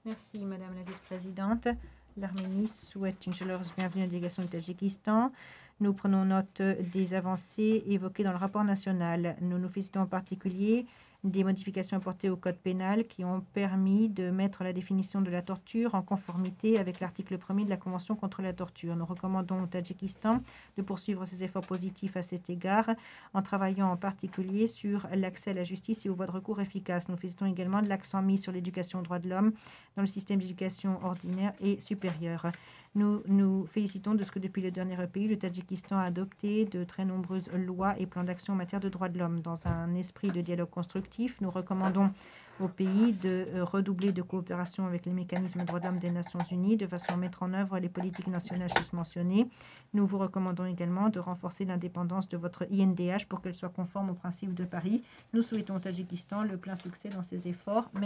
Merci Madame la Vice-présidente. L'Arménie souhaite une chaleureuse bienvenue à la délégation du Tadjikistan. Nous prenons note des avancées évoquées dans le rapport national. Nous nous félicitons en particulier des modifications apportées au code pénal qui ont permis de mettre la définition de la torture en conformité avec l'article 1er de la Convention contre la torture. Nous recommandons au Tadjikistan de poursuivre ses efforts positifs à cet égard en travaillant en particulier sur l'accès à la justice et aux voies de recours efficaces. Nous félicitons également de l'accent mis sur l'éducation aux droits de l'homme dans le système d'éducation ordinaire et supérieure. Nous nous félicitons de ce que depuis le dernier EPI, le Tadjikistan a adopté de très nombreuses lois et plans d'action en matière de droits de l'homme. Dans un esprit de dialogue constructif, nous recommandons au pays de redoubler de coopération avec les mécanismes de droits de l'homme des Nations Unies de façon à mettre en œuvre les politiques nationales susmentionnées. Nous vous recommandons également de renforcer l'indépendance de votre INDH pour qu'elle soit conforme aux principes de Paris. Nous souhaitons au Tadjikistan le plein succès dans ses efforts.